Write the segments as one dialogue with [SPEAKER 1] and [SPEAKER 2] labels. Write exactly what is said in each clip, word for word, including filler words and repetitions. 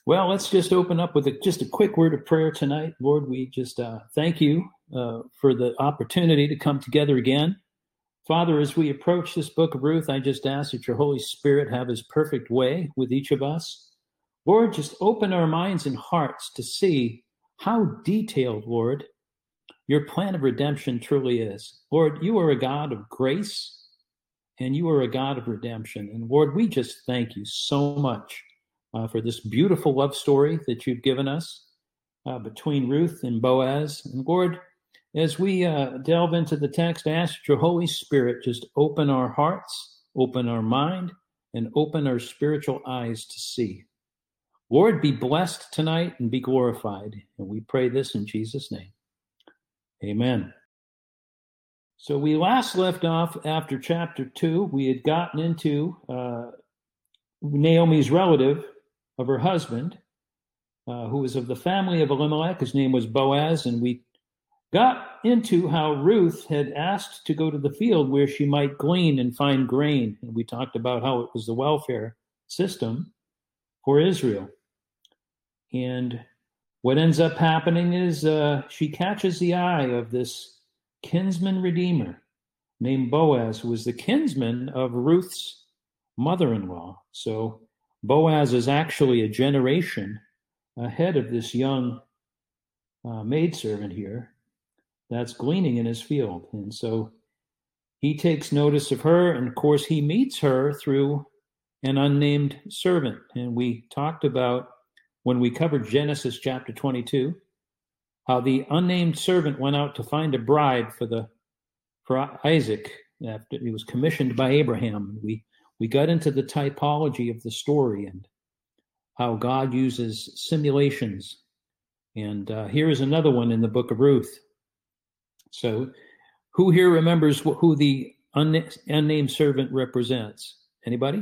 [SPEAKER 1] Well, let's just open up with a, just a quick word of prayer tonight. Lord, we just uh, thank you uh, for the opportunity to come together again. Father, as we approach this book of Ruth, I just ask that your Holy Spirit have his perfect way with each of us. Lord, just open our minds and hearts to see how detailed, Lord, your plan of redemption truly is. Lord, you are a God of grace, and you are a God of redemption. And Lord, we just thank you so much uh, for this beautiful love story that you've given us uh, between Ruth and Boaz. And Lord, as we uh, delve into the text, I ask that your Holy Spirit just open our hearts, open our mind, and open our spiritual eyes to see. Lord, be blessed tonight and be glorified. And we pray this in Jesus' name. Amen. So we last left off after chapter two. We had gotten into uh, Naomi's relative of her husband, uh, who was of the family of Elimelech. His name was Boaz, and we got into how Ruth had asked to go to the field where she might glean and find grain. And we talked about how it was the welfare system for Israel. And what ends up happening is uh, she catches the eye of this kinsman redeemer named Boaz, who was the kinsman of Ruth's mother-in-law. So Boaz is actually a generation ahead of this young uh, maidservant here that's gleaning in his field. And so he takes notice of her, and of course he meets her through an unnamed servant. And we talked about, when we covered Genesis chapter twenty-two, how the unnamed servant went out to find a bride for the for Isaac after he was commissioned by Abraham. We we got into the typology of the story and how God uses simulations. And uh, here is another one in the book of Ruth. So who here remembers wh- who the un- unnamed servant represents? Anybody?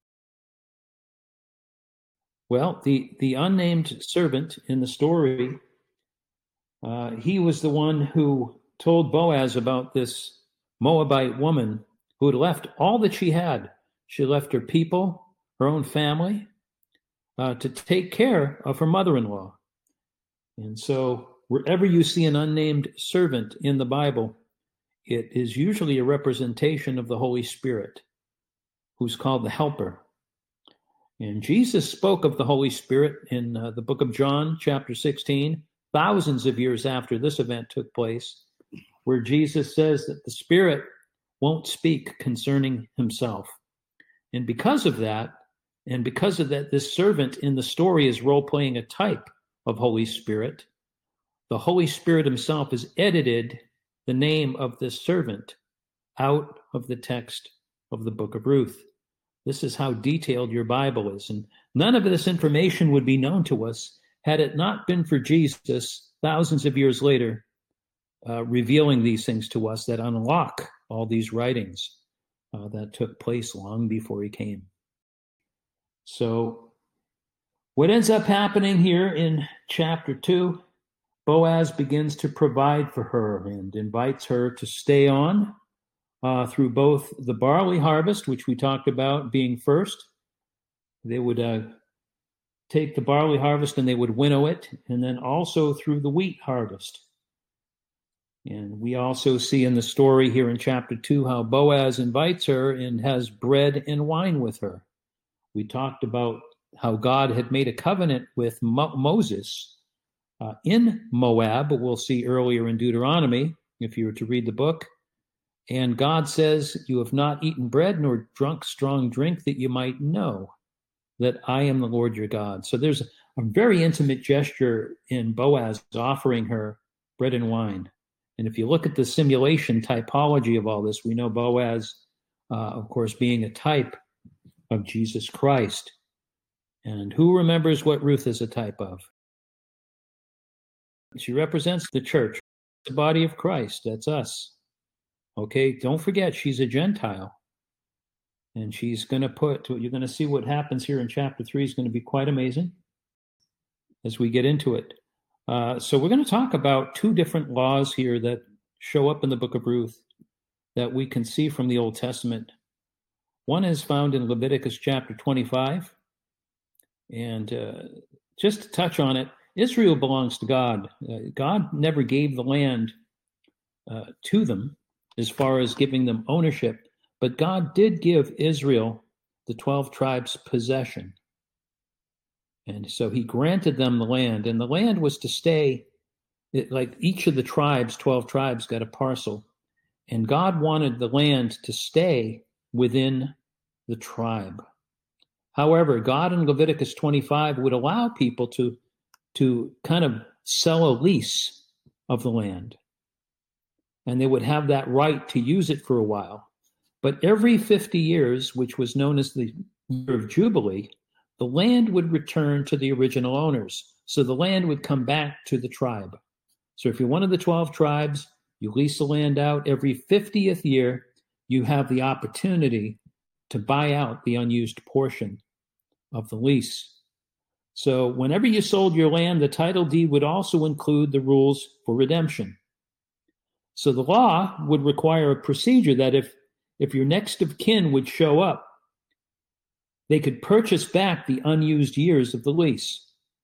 [SPEAKER 1] Well, the, the unnamed servant in the story, uh, he was the one who told Boaz about this Moabite woman who had left all that she had. She left her people, her own family, uh, to take care of her mother-in-law. And so wherever you see an unnamed servant in the Bible, it is usually a representation of the Holy Spirit, who's called the Helper. And Jesus spoke of the Holy Spirit in uh, the book of John, chapter sixteen, thousands of years after this event took place, where Jesus says that the Spirit won't speak concerning himself. And because of that, and because of that, this servant in the story is role-playing a type of Holy Spirit. The Holy Spirit himself has edited the name of this servant out of the text of the book of Ruth. This is how detailed your Bible is. And none of this information would be known to us had it not been for Jesus thousands of years later uh, revealing these things to us that unlock all these writings uh, that took place long before he came. So what ends up happening here in chapter two, Boaz begins to provide for her and invites her to stay on Uh, through both the barley harvest, which we talked about being first. They would uh, take the barley harvest and they would winnow it, and then also through the wheat harvest. And we also see in the story here in chapter two how Boaz invites her and has bread and wine with her. We talked about how God had made a covenant with Mo- Moses uh, in Moab, we'll see earlier in Deuteronomy, if you were to read the book. And God says, you have not eaten bread nor drunk strong drink that you might know that I am the Lord your God. So there's a very intimate gesture in Boaz offering her bread and wine. And if you look at the simulation typology of all this, we know Boaz, uh, of course, being a type of Jesus Christ. And who remembers what Ruth is a type of? She represents the church, the body of Christ. That's us. Okay, don't forget, she's a Gentile. And she's going to put, you're going to see what happens here in chapter three is going to be quite amazing as we get into it. Uh, so we're going to talk about two different laws here that show up in the book of Ruth that we can see from the Old Testament. One is found in Leviticus chapter twenty-five. And uh, just to touch on it, Israel belongs to God. Uh, God never gave the land uh, to them as far as giving them ownership, but God did give Israel the twelve tribes possession. And so he granted them the land, and the land was to stay, it, like each of the tribes, twelve tribes, got a parcel, and God wanted the land to stay within the tribe. However, God in Leviticus twenty-five would allow people to, to kind of sell a lease of the land, and they would have that right to use it for a while. But every fifty years, which was known as the year of Jubilee, the land would return to the original owners. So the land would come back to the tribe. So if you're one of the twelve tribes, you lease the land out. Every fiftieth year, you have the opportunity to buy out the unused portion of the lease. So whenever you sold your land, the title deed would also include the rules for redemption. So the law would require a procedure that if, if your next of kin would show up, they could purchase back the unused years of the lease.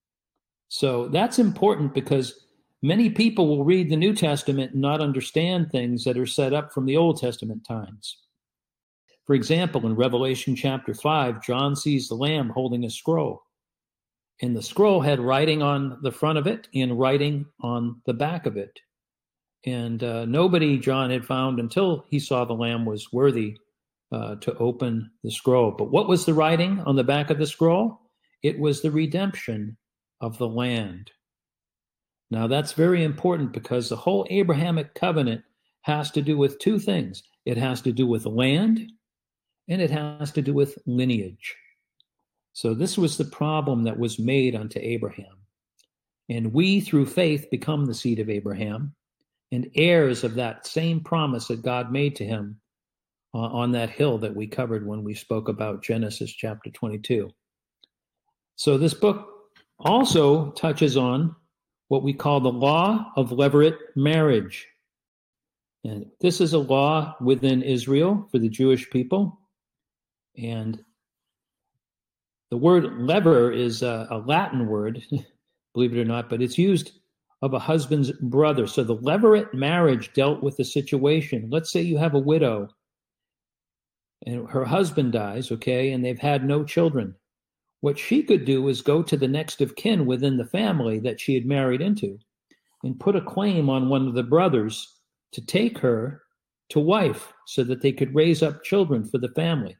[SPEAKER 1] So that's important because many people will read the New Testament and not understand things that are set up from the Old Testament times. For example, in Revelation chapter five, John sees the Lamb holding a scroll. And the scroll had writing on the front of it and writing on the back of it. And uh, nobody, John had found until he saw the Lamb was worthy uh, to open the scroll. But what was the writing on the back of the scroll? It was the redemption of the land. Now that's very important because the whole Abrahamic covenant has to do with two things. It has to do with land and it has to do with lineage. So this was the problem that was made unto Abraham. And we, through faith, become the seed of Abraham and heirs of that same promise that God made to him uh, on that hill that we covered when we spoke about Genesis chapter twenty-two. So this book also touches on what we call the law of levirate marriage. And this is a law within Israel for the Jewish people. And the word lever is a, a Latin word, believe it or not, but it's used of a husband's brother. So the levirate marriage dealt with the situation. Let's say you have a widow and her husband dies, okay, and they've had no children. What she could do is go to the next of kin within the family that she had married into and put a claim on one of the brothers to take her to wife so that they could raise up children for the family.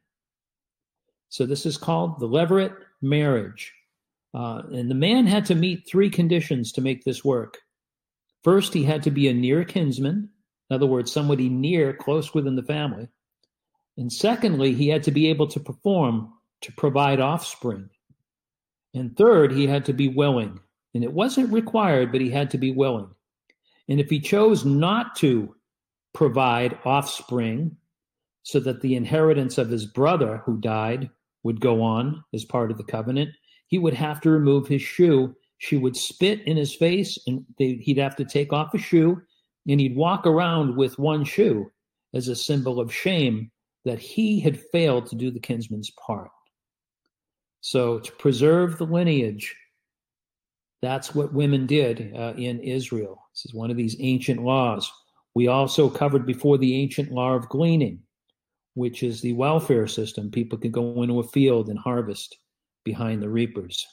[SPEAKER 1] So this is called the levirate marriage. Uh, and the man had to meet three conditions to make this work. First, he had to be a near kinsman. In other words, somebody near, close within the family. And secondly, he had to be able to perform to provide offspring. And third, he had to be willing. And it wasn't required, but he had to be willing. And if he chose not to provide offspring so that the inheritance of his brother who died would go on as part of the covenant, he would have to remove his shoe. She would spit in his face, and they, he'd have to take off a shoe, and he'd walk around with one shoe as a symbol of shame that he had failed to do the kinsman's part. So to preserve the lineage, that's what women did uh, in Israel. This is one of these ancient laws. We also covered before the ancient law of gleaning, which is the welfare system. People could go into a field and harvest behind the reapers.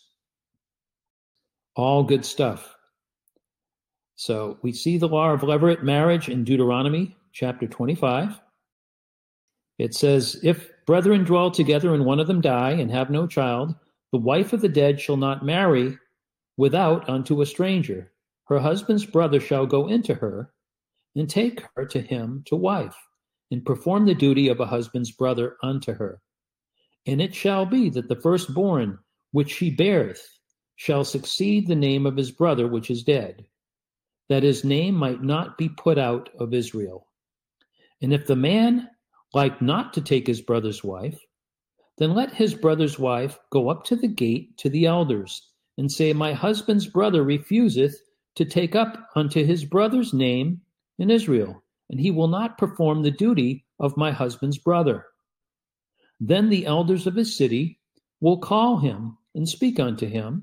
[SPEAKER 1] All good stuff. So we see the law of levirate marriage in Deuteronomy chapter twenty-five. It says, if brethren dwell together and one of them die and have no child, the wife of the dead shall not marry without unto a stranger. Her husband's brother shall go into her and take her to him to wife, and perform the duty of a husband's brother unto her. And it shall be that the firstborn which she beareth shall succeed the name of his brother which is dead, that his name might not be put out of Israel. And if the man like not to take his brother's wife, then let his brother's wife go up to the gate to the elders, and say, my husband's brother refuseth to take up unto his brother's name in Israel, and he will not perform the duty of my husband's brother. Then the elders of his city will call him and speak unto him,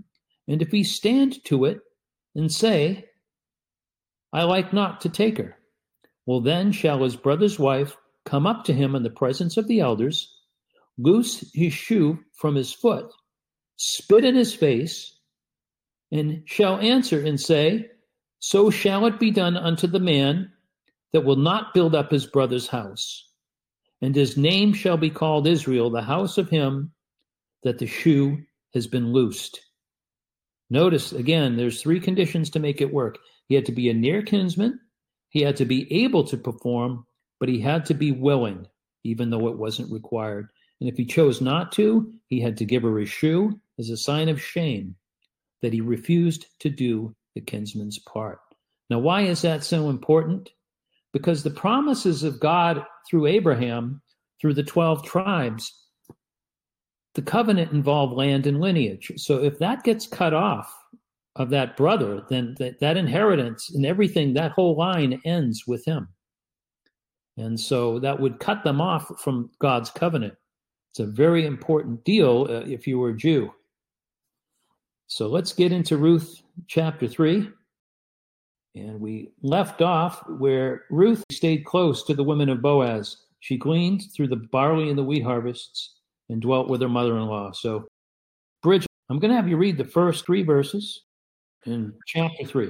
[SPEAKER 1] And if he stand to it and say, I like not to take her, well, then shall his brother's wife come up to him in the presence of the elders, loose his shoe from his foot, spit in his face, and shall answer and say, so shall it be done unto the man that will not build up his brother's house. And his name shall be called Israel, the house of him that the shoe has been loosed. Notice, again, there's three conditions to make it work. He had to be a near kinsman, he had to be able to perform, but he had to be willing, even though it wasn't required. And if he chose not to, he had to give her his shoe as a sign of shame that he refused to do the kinsman's part. Now, why is that so important? Because the promises of God through Abraham, through the twelve tribes, the covenant involved land and lineage. So if that gets cut off of that brother, then that, that inheritance and everything, that whole line ends with him. And so that would cut them off from God's covenant. It's a very important deal uh, if you were a Jew. So let's get into Ruth chapter three. And we left off where Ruth stayed close to the women of Boaz. She gleaned through the barley and the wheat harvests and dwelt with her mother-in-law. So, Bridget, I'm going to have you read the first three verses in chapter three.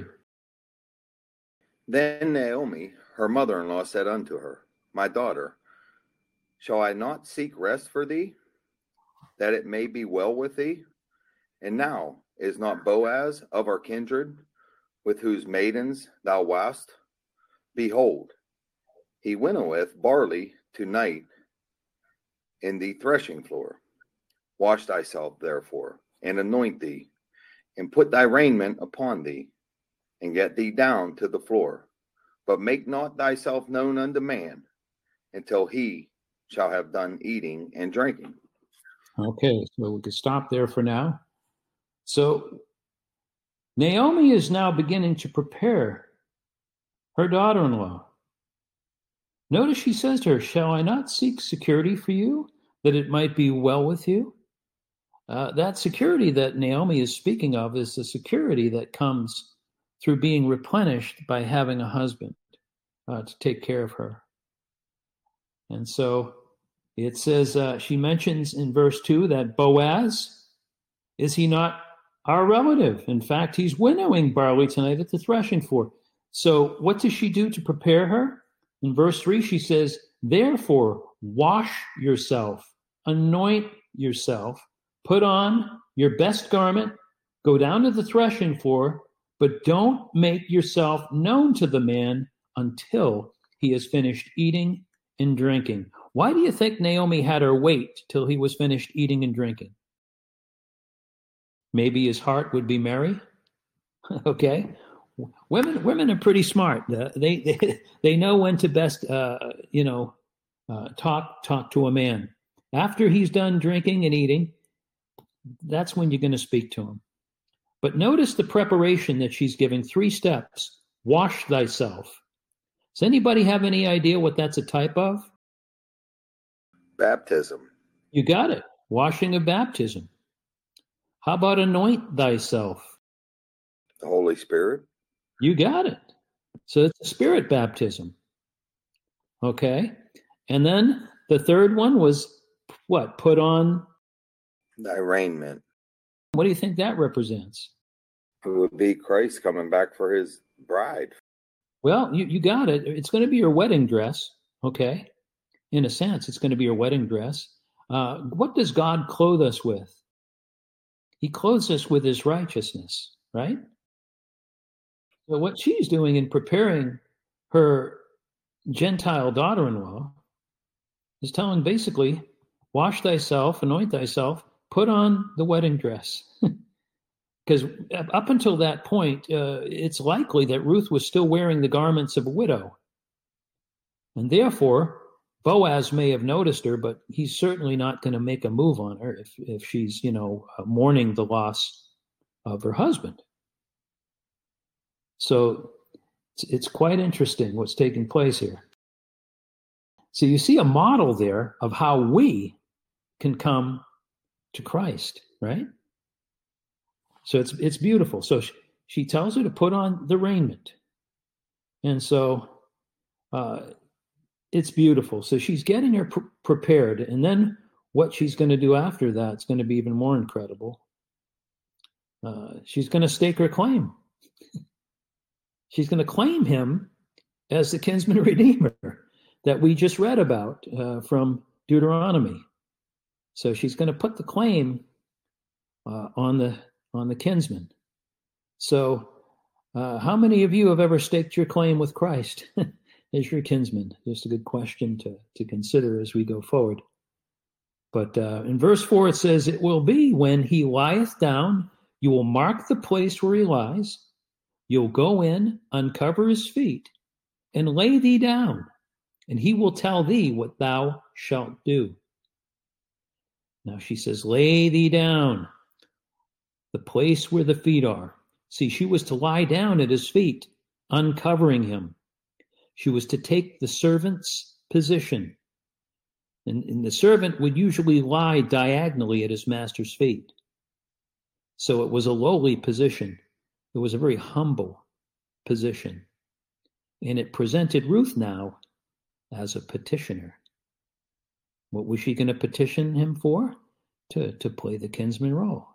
[SPEAKER 2] Then Naomi, her mother-in-law, said unto her, My daughter, shall I not seek rest for thee, that it may be well with thee? And now is not Boaz of our kindred, with whose maidens thou wast? Behold, he winnoweth barley tonight in the threshing floor. Wash thyself, therefore, and anoint thee, and put thy raiment upon thee, and get thee down to the floor. But make not thyself known unto man, until he shall have done eating and drinking.
[SPEAKER 1] Okay, so we can stop there for now. So Naomi is now beginning to prepare her daughter-in-law. Notice she says to her, shall I not seek security for you, that it might be well with you? Uh, that security that Naomi is speaking of is the security that comes through being replenished by having a husband uh, to take care of her. And so it says, uh, she mentions in verse two that Boaz, is he not our relative? In fact, he's winnowing barley tonight at the threshing floor. So what does she do to prepare her? In verse three, she says, therefore, wash yourself, anoint yourself, put on your best garment, go down to the threshing floor, but don't make yourself known to the man until he has finished eating and drinking. Why do you think Naomi had her wait till he was finished eating and drinking? Maybe his heart would be merry. Okay. Women, women are pretty smart. Uh, they, they they know when to best, uh, you know, uh, talk talk to a man. After he's done drinking and eating, that's when you're going to speak to him. But notice the preparation that she's giving. Three steps. Wash thyself. Does anybody have any idea what that's a type of?
[SPEAKER 2] Baptism.
[SPEAKER 1] You got it. Washing of baptism. How about anoint thyself?
[SPEAKER 2] The Holy Spirit.
[SPEAKER 1] You got it. So it's a spirit baptism. Okay. And then the third one was what? Put on
[SPEAKER 2] thy raiment.
[SPEAKER 1] What do you think that represents?
[SPEAKER 2] It would be Christ coming back for his bride.
[SPEAKER 1] Well, you, you got it. It's going to be your wedding dress. Okay. In a sense, it's going to be your wedding dress. Uh, what does God clothe us with? He clothes us with his righteousness, right? So what she's doing in preparing her Gentile daughter-in-law is telling basically, wash thyself, anoint thyself, put on the wedding dress. Because up until that point, uh, it's likely that Ruth was still wearing the garments of a widow. And therefore, Boaz may have noticed her, but he's certainly not going to make a move on her if, if she's, you know, uh, mourning the loss of her husband. So it's, it's quite interesting what's taking place here. So you see a model there of how we can come to Christ, right? So it's it's beautiful. So she, she tells her to put on the raiment. And so uh, it's beautiful. So she's getting her pr- prepared. And then what she's going to do after that is going to be even more incredible. Uh, she's going to stake her claim. She's going to claim him as the kinsman redeemer that we just read about uh, from Deuteronomy. So she's going to put the claim uh, on the on the kinsman. So uh, how many of you have ever staked your claim with Christ as your kinsman? Just a good question to, to consider as we go forward. But uh, in verse four, it says, "It will be when he lieth down, you will mark the place where he lies. You'll go in, uncover his feet, and lay thee down, and he will tell thee what thou shalt do." Now she says, lay thee down, the place where the feet are. See, she was to lie down at his feet, uncovering him. She was to take the servant's position. And, and the servant would usually lie diagonally at his master's feet. So it was a lowly position. It was a very humble position. And it presented Ruth now as a petitioner. What was she going to petition him for? To, to play the kinsman role.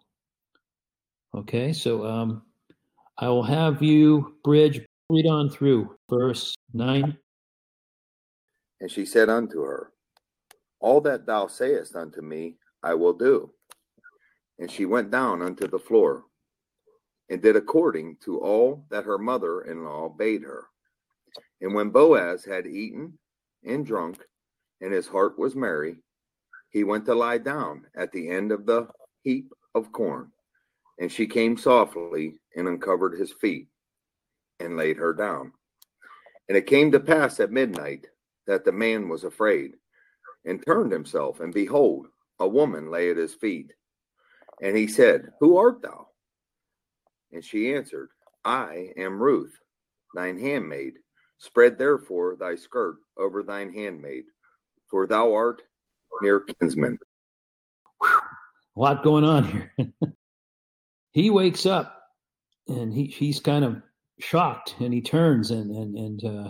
[SPEAKER 1] Okay, so um, I will have you, Bridge, read on through verse nine.
[SPEAKER 2] And she said unto her, all that thou sayest unto me, I will do. And she went down unto the floor, and did according to all that her mother-in-law bade her. And when Boaz had eaten and drunk, and his heart was merry, he went to lie down at the end of the heap of corn. And she came softly and uncovered his feet, and laid her down. And it came to pass at midnight that the man was afraid, and turned himself, and behold, a woman lay at his feet. And he said, who art thou? And she answered, I am Ruth, thine handmaid. Spread therefore thy skirt over thine handmaid, for thou art near kinsman.
[SPEAKER 1] A lot going on here. He wakes up, and he, he's kind of shocked, and he turns, and and and uh,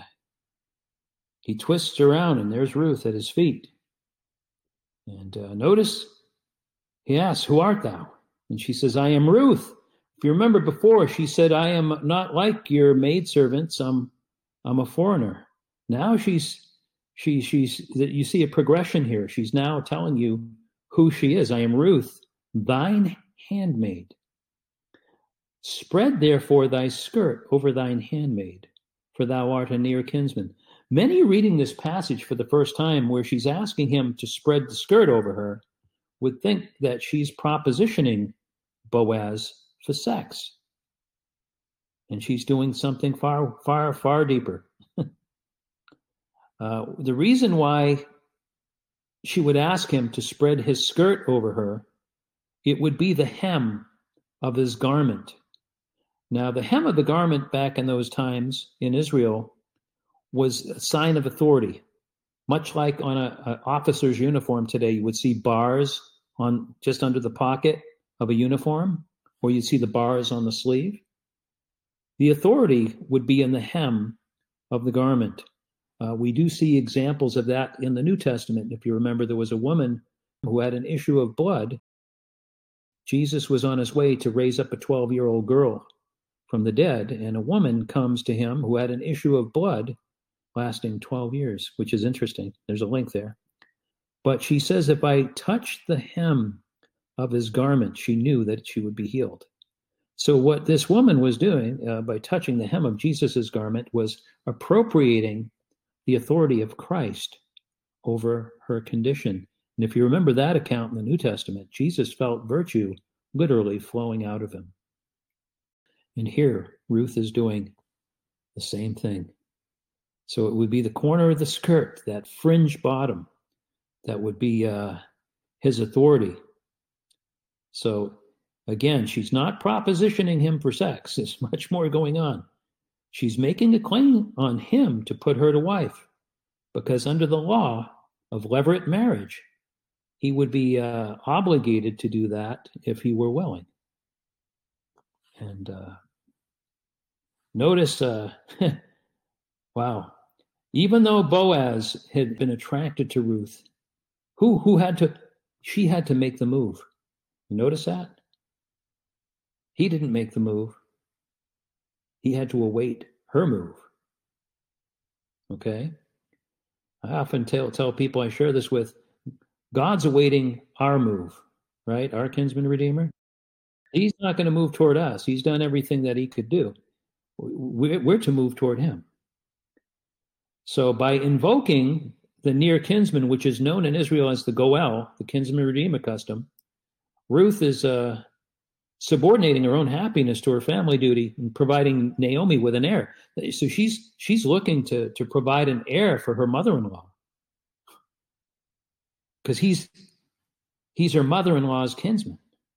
[SPEAKER 1] he twists around, and there's Ruth at his feet. And uh, notice he asks, who art thou? And she says, I am Ruth. If you remember before, she said, I am not like your maidservants. I'm I'm a foreigner. Now she's she she's you see a progression here. She's now telling you who she is. I am Ruth, thine handmaid. Spread therefore thy skirt over thine handmaid, for thou art a near kinsman. Many reading this passage for the first time, where she's asking him to spread the skirt over her, would think that she's propositioning Boaz for sex. And she's doing something far, far, far deeper. uh, the reason why she would ask him to spread his skirt over her, it would be the hem of his garment. Now, the hem of the garment back in those times in Israel was a sign of authority. Much like on an officer's uniform today, you would see bars on just under the pocket of a uniform, or you'd see the bars on the sleeve. The authority would be in the hem of the garment. Uh, we do see examples of that in the New Testament. If you remember, there was a woman who had an issue of blood. Jesus was on his way to raise up a twelve-year-old girl from the dead, and a woman comes to him who had an issue of blood lasting twelve years, which is interesting. There's a link there. But she says, if I touched the hem of his garment, she knew that she would be healed. So what this woman was doing uh, by touching the hem of Jesus's garment was appropriating the authority of Christ over her condition. And if you remember that account in the New Testament, Jesus felt virtue literally flowing out of him. And here, Ruth is doing the same thing. So it would be the corner of the skirt, that fringe bottom, that would be uh, his authority. So again, she's not propositioning him for sex. There's much more going on. She's making a claim on him to put her to wife, because under the law of levirate marriage, he would be uh, obligated to do that if he were willing. And uh, notice, uh, wow, even though Boaz had been attracted to Ruth, who who had to, she had to make the move. You notice that? He didn't make the move. He had to await her move. Okay? I often tell, tell people I share this with, God's awaiting our move, right? Our kinsman redeemer. He's not going to move toward us. He's done everything that he could do. We're, we're to move toward him. So by invoking the near kinsman, which is known in Israel as the Goel, the kinsman redeemer custom, Ruth is uh, subordinating her own happiness to her family duty and providing Naomi with an heir. So she's she's looking to, to provide an heir for her mother-in-law, because he's he's her mother-in-law's kinsman.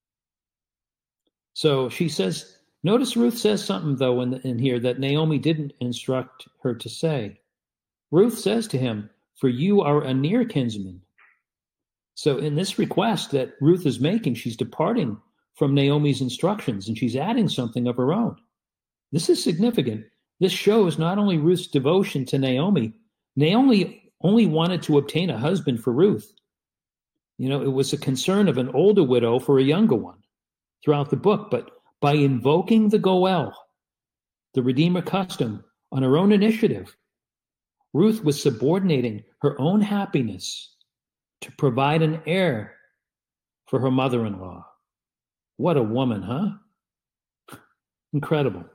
[SPEAKER 1] So she says, notice Ruth says something, though, in, in here that Naomi didn't instruct her to say. Ruth says to him, for you are a near kinsman. So in this request that Ruth is making, she's departing from Naomi's instructions, and she's adding something of her own. This is significant. This shows not only Ruth's devotion to Naomi. Naomi only wanted to obtain a husband for Ruth. You know, it was a concern of an older widow for a younger one throughout the book. But by invoking the Goel, the Redeemer custom, on her own initiative, Ruth was subordinating her own happiness to provide an heir for her mother-in-law. What a woman, huh? Incredible.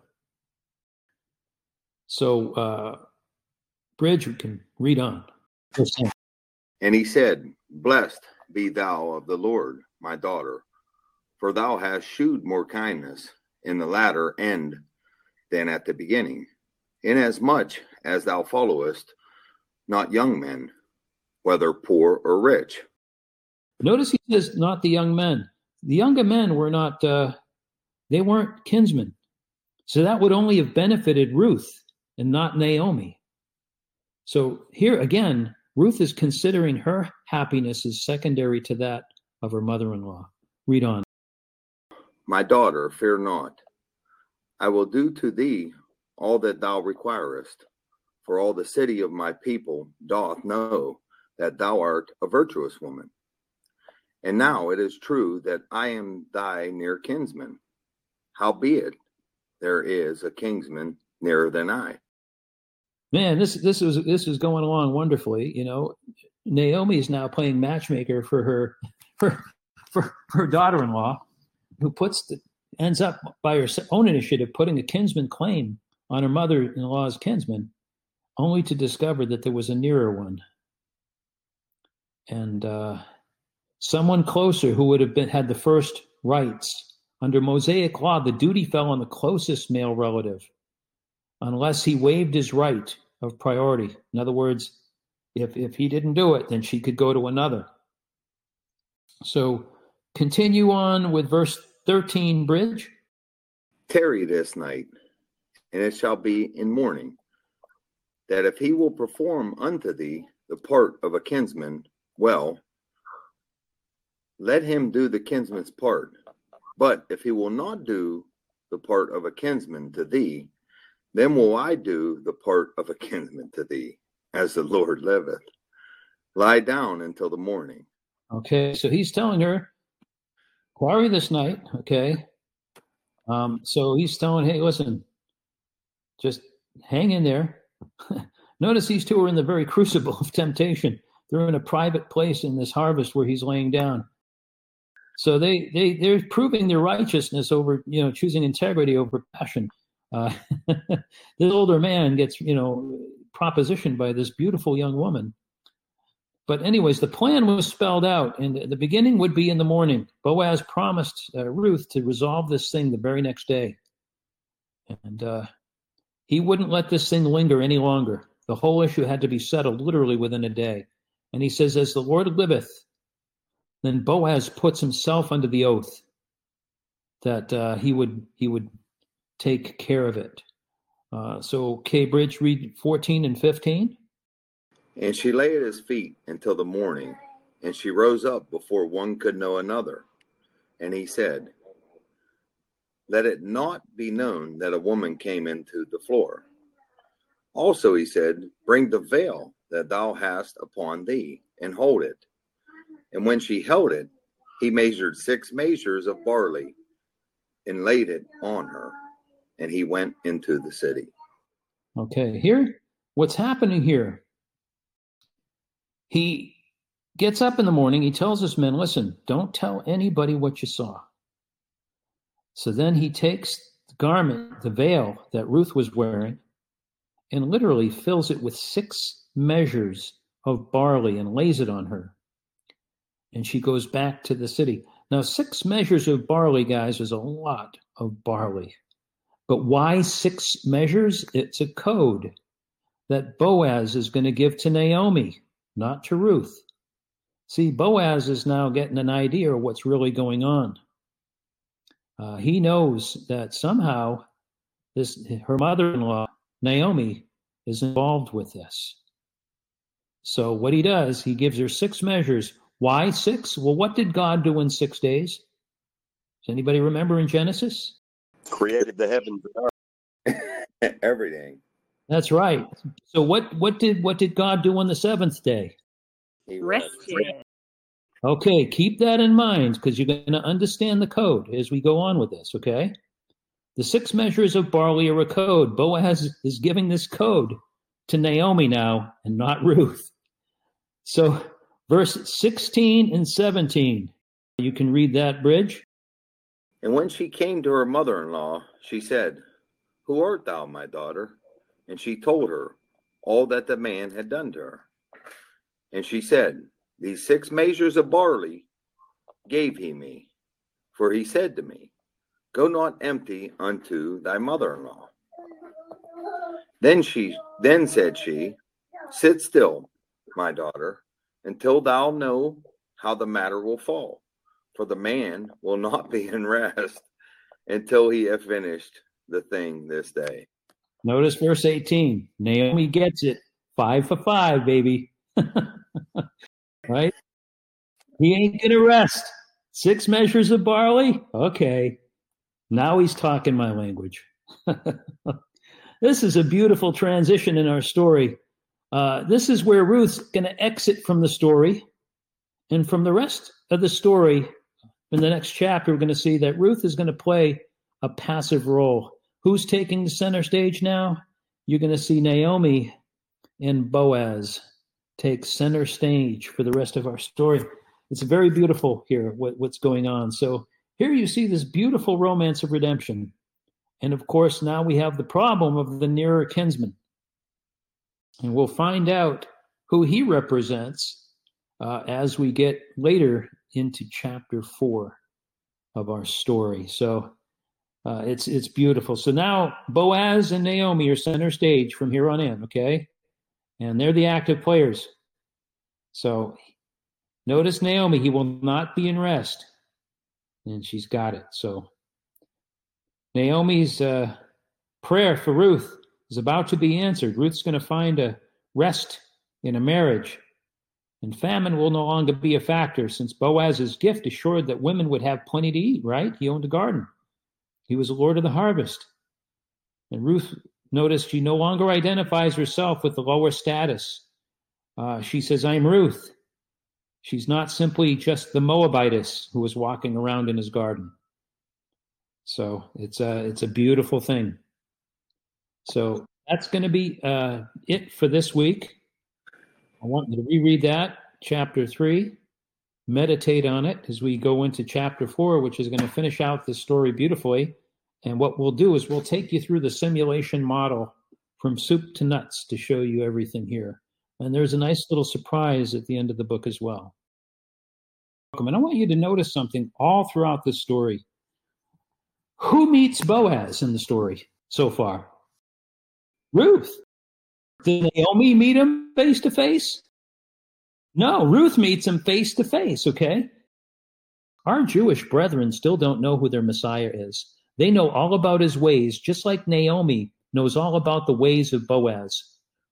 [SPEAKER 1] So, uh, Bridge, we can read on.
[SPEAKER 2] And he said, blessed be thou of the Lord, my daughter, for thou hast shewed more kindness in the latter end than at the beginning, inasmuch as thou followest not young men, whether poor or rich.
[SPEAKER 1] Notice he says, not the young men. The younger men were not, uh, they weren't kinsmen. So that would only have benefited Ruth and not Naomi. So here again, Ruth is considering her happiness as secondary to that of her mother-in-law. Read on.
[SPEAKER 2] My daughter, fear not. I will do to thee all that thou requirest, for all the city of my people doth know that thou art a virtuous woman. And now it is true that I am thy near kinsman. Howbeit, there is a kinsman nearer than I.
[SPEAKER 1] Man, this this is this is going along wonderfully. You know, Naomi is now playing matchmaker for her for for her daughter-in-law, who puts the ends up by her own initiative putting a kinsman claim on her mother-in-law's kinsman, only to discover that there was a nearer one. And uh, someone closer who would have been had the first rights. Under Mosaic law, the duty fell on the closest male relative, unless he waived his right of priority. In other words, if, if he didn't do it, then she could go to another. So continue on with verse thirteen, Bridge.
[SPEAKER 2] Tarry this night, and it shall be in morning, that if he will perform unto thee the part of a kinsman, well, let him do the kinsman's part. But if he will not do the part of a kinsman to thee, then will I do the part of a kinsman to thee, as the Lord liveth. Lie down until the morning.
[SPEAKER 1] Okay, so he's telling her, quarry this night, okay? Um, so he's telling, hey, listen, just hang in there. Notice these two are in the very crucible of temptation. They're in a private place in this harvest where he's laying down. So they, they, they're proving their righteousness over, you know, choosing integrity over passion. Uh, this older man gets, you know, propositioned by this beautiful young woman. But anyways, the plan was spelled out, and the beginning would be in the morning. Boaz promised uh, Ruth to resolve this thing the very next day. And uh, he wouldn't let this thing linger any longer. The whole issue had to be settled literally within a day. And he says, as the Lord liveth, then Boaz puts himself under the oath that uh, he would he would take care of it. Uh, so, K. Bridge, read fourteen and fifteen.
[SPEAKER 2] And she lay at his feet until the morning, and she rose up before one could know another. And he said, let it not be known that a woman came into the floor. Also, he said, bring the veil that thou hast upon thee, and hold it. And when she held it, he measured six measures of barley, and laid it on her, and he went into the city.
[SPEAKER 1] Okay, here, what's happening here? He gets up in the morning, he tells his men, listen, don't tell anybody what you saw. So then he takes the garment, the veil that Ruth was wearing, and literally fills it with six measures of barley and lays it on her. And she goes back to the city. Now, six measures of barley, guys, is a lot of barley. But why six measures? It's a code that Boaz is going to give to Naomi, not to Ruth. See, Boaz is now getting an idea of what's really going on. Uh, he knows that somehow this her mother-in-law, Naomi, is involved with this. So what he does, he gives her six measures. Why six? Well, what did God do in six days? Does anybody remember in Genesis?
[SPEAKER 3] Created the heavens and
[SPEAKER 2] earth. Everything.
[SPEAKER 1] That's right. So what, what did what did God do on the seventh day?
[SPEAKER 2] He
[SPEAKER 4] rested.
[SPEAKER 1] Okay, keep that in mind because you're going to understand the code as we go on with this, okay? The six measures of barley are a code. Boaz is giving this code to Naomi now and not Ruth. So verse sixteen and seventeen, you can read that, Bridge.
[SPEAKER 2] And when she came to her mother-in-law, she said, who art thou, my daughter? And she told her all that the man had done to her. And she said, these six measures of barley gave he me, for he said to me, go not empty unto thy mother-in-law. Then she, then said she, sit still, my daughter, until thou know how the matter will fall. For the man will not be in rest until he have finished the thing this day.
[SPEAKER 1] Notice verse eighteen. Naomi gets it. Five for five, baby. Right? He ain't going to rest. Six measures of barley? Okay. Now he's talking my language. This is a beautiful transition in our story. Uh, this is where Ruth's going to exit from the story. And from the rest of the story, in the next chapter, we're going to see that Ruth is going to play a passive role. Who's taking the center stage now? You're going to see Naomi and Boaz take center stage for the rest of our story. It's very beautiful here, what, what's going on. So here you see this beautiful romance of redemption. And of course, now we have the problem of the nearer kinsman. And we'll find out who he represents uh, as we get later into chapter four of our story. So uh, it's it's beautiful. So now Boaz and Naomi are center stage from here on in, okay? And they're the active players. So notice Naomi, he will not be in rest. And she's got it. So Naomi's uh, prayer for Ruth is about to be answered. Ruth's going to find a rest in a marriage. And famine will no longer be a factor since Boaz's gift assured that women would have plenty to eat, right? He owned a garden. He was the Lord of the harvest. And Ruth, notice she no longer identifies herself with the lower status. Uh, she says, I'm Ruth. She's not simply just the Moabitess who was walking around in his garden. So it's a, it's a beautiful thing. So that's going to be uh, it for this week. I want you to reread that, chapter three, meditate on it as we go into chapter four, which is going to finish out this story beautifully. And what we'll do is we'll take you through the simulation model from soup to nuts to show you everything here. And there's a nice little surprise at the end of the book as well. And I want you to notice something all throughout this story. Who meets Boaz in the story so far? Ruth. Did Naomi meet him face to face? No, Ruth meets him face to face, okay? Our Jewish brethren still don't know who their Messiah is. They know all about his ways, just like Naomi knows all about the ways of Boaz.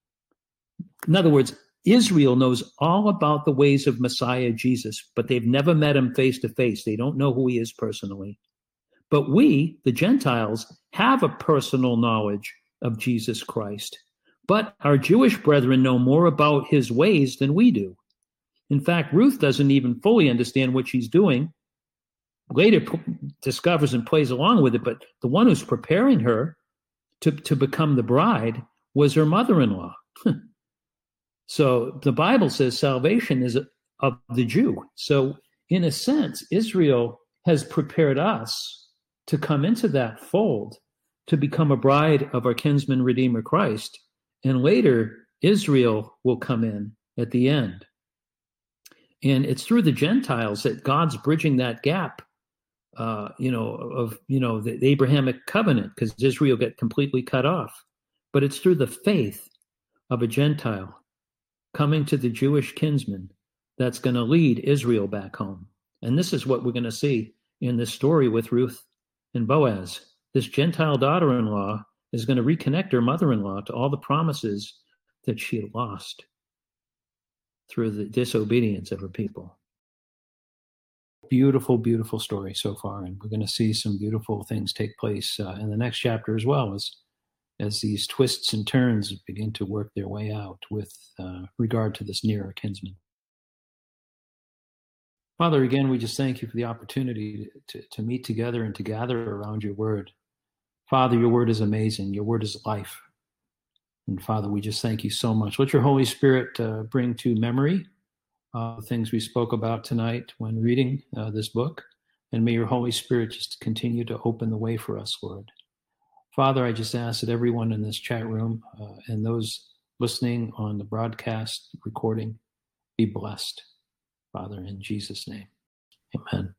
[SPEAKER 1] In other words, Israel knows all about the ways of Messiah Jesus, but they've never met him face to face. They don't know who he is personally. But we, the Gentiles, have a personal knowledge of Jesus Christ. But our Jewish brethren know more about his ways than we do. In fact, Ruth doesn't even fully understand what she's doing. Later p- discovers and plays along with it, but the one who's preparing her to, to become the bride was her mother-in-law. So the Bible says salvation is of the Jew. So in a sense, Israel has prepared us to come into that fold, to become a bride of our kinsman redeemer Christ. And later, Israel will come in at the end. And it's through the Gentiles that God's bridging that gap, uh, you know, of, you know, the, the Abrahamic covenant, because Israel got completely cut off. But it's through the faith of a Gentile coming to the Jewish kinsman that's going to lead Israel back home. And this is what we're going to see in this story with Ruth and Boaz. This Gentile daughter-in-law is going to reconnect her mother-in-law to all the promises that she had lost through the disobedience of her people. Beautiful, beautiful story so far, and we're going to see some beautiful things take place uh, in the next chapter as well, as as these twists and turns begin to work their way out with uh, regard to this nearer kinsman. Father, again, we just thank you for the opportunity to, to meet together and to gather around your word. Father, your word is amazing. Your word is life. And Father, we just thank you so much. Let your Holy Spirit uh, bring to memory uh, the things we spoke about tonight when reading uh, this book. And may your Holy Spirit just continue to open the way for us, Lord. Father, I just ask that everyone in this chat room uh, and those listening on the broadcast recording be blessed. Father, in Jesus' name, amen.